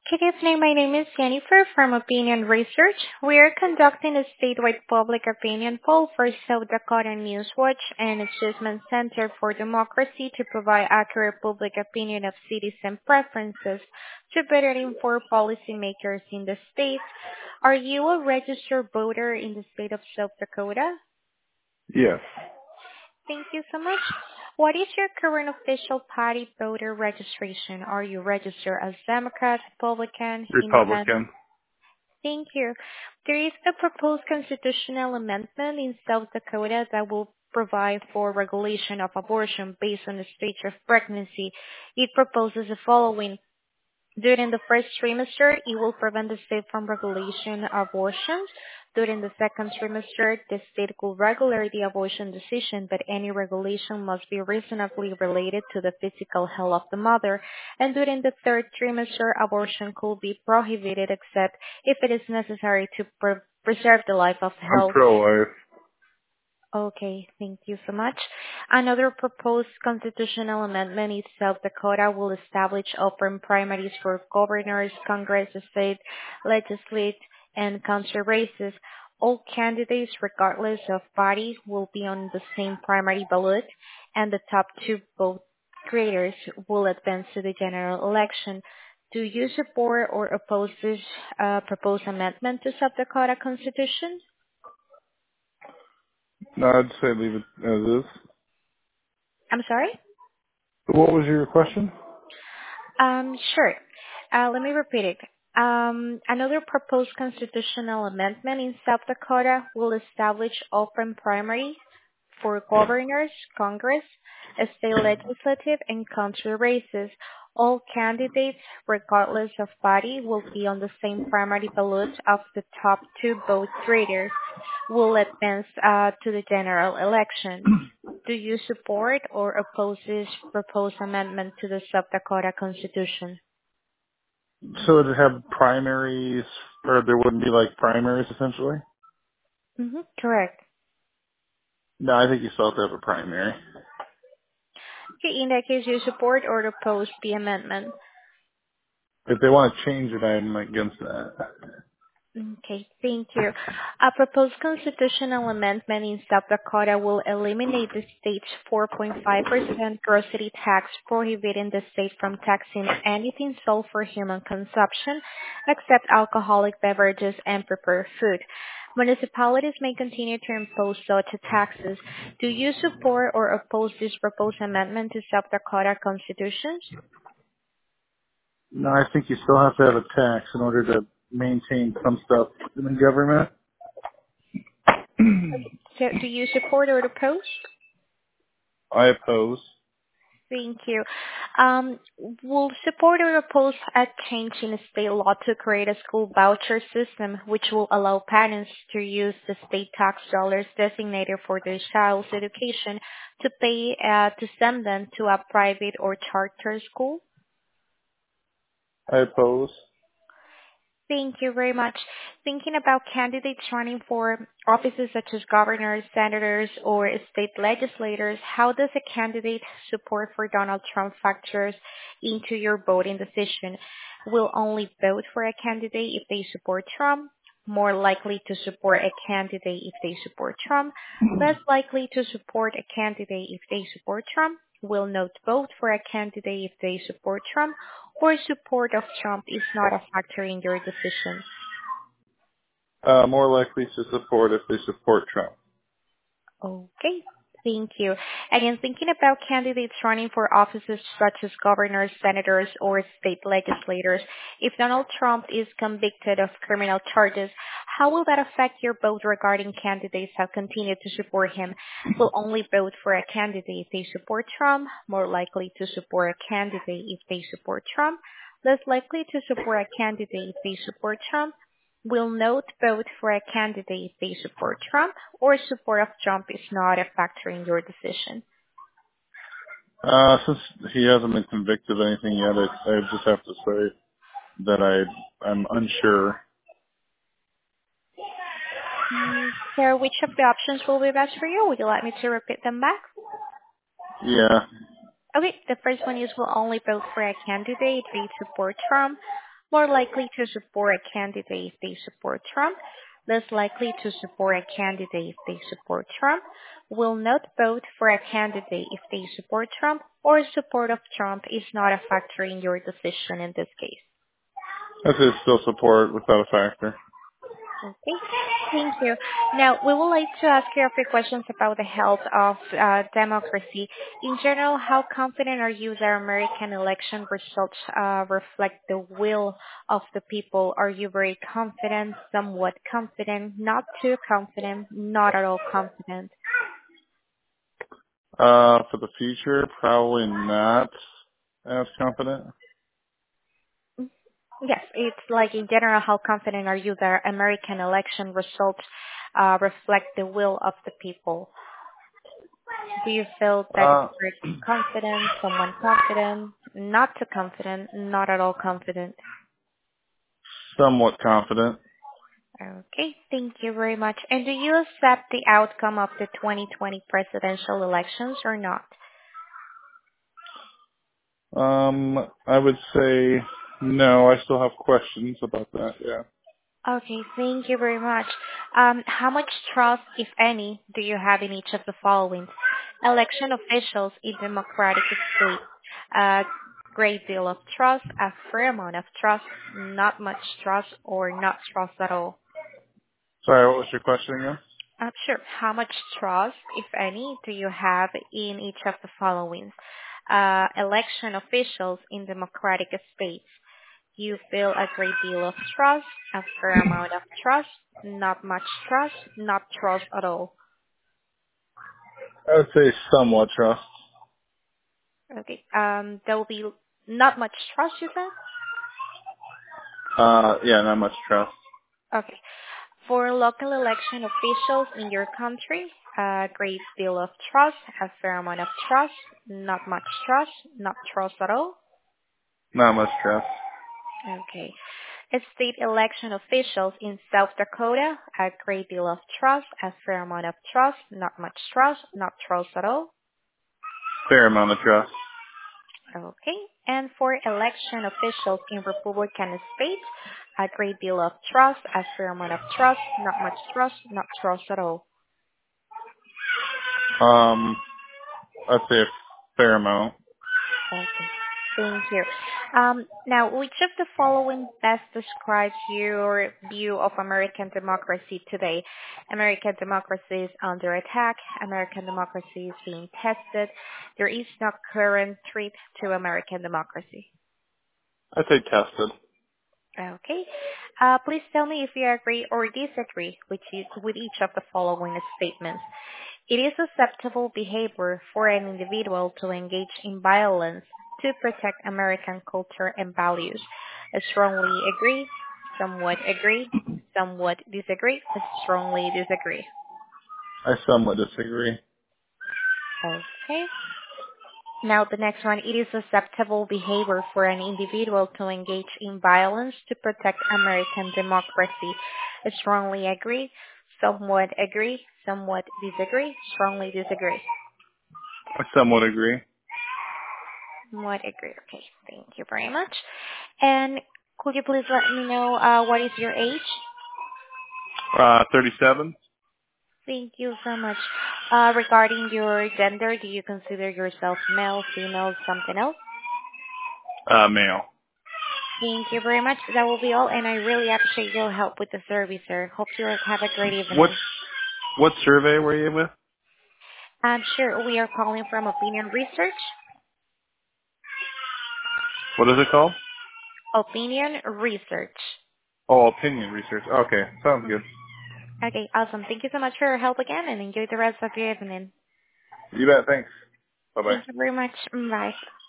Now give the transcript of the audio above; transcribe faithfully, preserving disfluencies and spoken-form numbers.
Good evening. My name is Jennifer from Opinion Research. We are conducting a statewide public opinion poll for South Dakota Newswatch and Achievement Center for Democracy to provide accurate public opinion of citizen preferences to better inform policymakers in the state. Are you a registered voter in the state of South Dakota? Yes. Thank you so much. What is your current official party voter registration? Are you registered as Democrat, Republican, Independent? Republican. Thank you. There is a proposed constitutional amendment in South Dakota that will provide for regulation of abortion based on the stage of pregnancy. It proposes the following. During the first trimester, it will prevent the state from regulation abortions. During the second trimester, the state will regulate the abortion decision, but any regulation must be reasonably related to the physical health of the mother. And during the third trimester, abortion could be prohibited except if it is necessary to pre- preserve the life of I'm health. pro-life. Okay, thank you so much. Another proposed constitutional amendment in South Dakota will establish open primaries for governors, Congress, state, legislature, and council races. All candidates, regardless of party, will be on the same primary ballot, and the top two vote getters will advance to the general election. Do you support or oppose this uh, proposed amendment to South Dakota Constitution? No, I'd say leave it as is. I'm sorry? What was your question? Um, sure. Uh, let me repeat it. Um, another proposed constitutional amendment in South Dakota will establish open primaries for governors, Congress, state legislative, and country races. All candidates, regardless of party, will be on the same primary ballot of the top two vote getters will advance uh, to the general election. Do you support or oppose this proposed amendment to the South Dakota Constitution? So it'd have primaries, or there wouldn't be like primaries essentially? Mm-hmm, correct. No, I think you still have to have a primary. Okay, in that case, you support or oppose the amendment? If they want to change it, I'm against that. Okay, thank you. A proposed constitutional amendment in South Dakota will eliminate the state's four point five percent grocery tax, prohibiting the state from taxing anything sold for human consumption, except alcoholic beverages and prepared food. Municipalities may continue to impose such taxes. Do you support or oppose this proposed amendment to South Dakota Constitution? No, I think you still have to have a tax in order to maintain some stuff in the government. So do you support or oppose? I oppose. Thank you. Um, will support or oppose a change in state law to create a school voucher system which will allow parents to use the state tax dollars designated for their child's education to pay uh, to send them to a private or charter school? I oppose. Thank you very much. Thinking about candidates running for offices such as governors, senators, or state legislators, how does a candidate support for Donald Trump factors into your voting decision? Will only vote for a candidate if they support Trump, more likely to support a candidate if they support Trump, less likely to support a candidate if they support Trump, will not vote for a candidate if they support Trump, or support of Trump is not a factor in your decision? Uh, more likely to support if they support Trump. Okay. Thank you. Again, thinking about candidates running for offices such as governors, senators, or state legislators, if Donald Trump is convicted of criminal charges, how will that affect your vote regarding candidates that continue to support him? Will only vote for a candidate if they support Trump, more likely to support a candidate if they support Trump, less likely to support a candidate if they support Trump, will not vote for a candidate if they support Trump, or support of Trump is not a factor in your decision? Uh, since he hasn't been convicted of anything yet, I, I just have to say that I, I'm unsure. Mm, So which of the options will be best for you? Would you like me to repeat them back? Yeah. Okay, the first one is will only vote for a candidate if they support Trump, more likely to support a candidate if they support Trump, less likely to support a candidate if they support Trump, will not vote for a candidate if they support Trump, or support of Trump is not a factor in your decision in this case. I say still support without a factor. Okay, thank you. Now, we would like to ask you a few questions about the health of uh, democracy. In general, how confident are you that American election results uh, reflect the will of the people? Are you very confident, somewhat confident, not too confident, not at all confident? Uh, for the future, probably not as confident. Yes, it's like in general, how confident are you that American election results uh, reflect the will of the people? Do you feel that Uh, you're confident, someone confident, not too confident, not at all confident? somewhat confident. Okay, thank you very much. And do you accept the outcome of the twenty twenty presidential elections or not? Um, I would say no. I still have questions about that. Yeah. Okay, thank you very much. Um, how much trust, if any, do you have in each of the following? Election officials in democratic states. A great deal of trust, a fair amount of trust, not much trust, or not trust at all. Sorry, what was your question again? Uh, sure. How much trust, if any, do you have in each of the following? Uh, election officials in democratic states. You feel a great deal of trust, a fair amount of trust, not much trust, not trust at all. I would say somewhat trust. Okay. Um, there will be not much trust, you said? Uh, yeah, not much trust. Okay. For local election officials in your country, a great deal of trust, a fair amount of trust, not much trust, not trust at all. Not much trust. Okay. State election officials in South Dakota, a great deal of trust, a fair amount of trust, not much trust, not trust at all. Fair amount of trust. Okay. And for election officials in Republican states, a great deal of trust, a fair amount of trust, not much trust, not trust at all. Um, I'd say a fair amount. Okay. Thank you. Um, now, which of the following best describes your view of American democracy today? American democracy is under attack. American democracy is being tested. There is no current threat to American democracy. I'd say tested. Okay. Uh, please tell me if you agree or disagree with, each, with each of the following statements. It is acceptable behavior for an individual to engage in violence to protect American culture and values. I strongly agree, somewhat agree, somewhat disagree, I strongly disagree. I somewhat disagree. Okay. Now the next one, it is acceptable behavior for an individual to engage in violence to protect American democracy. I strongly agree, somewhat agree, somewhat disagree, strongly disagree. I somewhat agree. Somewhat agree. Okay, thank you very much. And could you please let me know uh, what is your age? Uh, thirty-seven. Thank you so much. Uh, regarding your gender, do you consider yourself male, female, something else? Uh, male. Thank you very much. That will be all, and I really appreciate your help with the survey, sir. Hope you have a great What, evening. what survey were you with? I'm sure we are calling from Opinion Research. What is it called? Opinion Research. Oh, opinion research. Okay, sounds Mhm. good. Okay, awesome. Thank you so much for your help again, and enjoy the rest of your evening. You bet, thanks. Bye-bye. Thank you very much. Bye.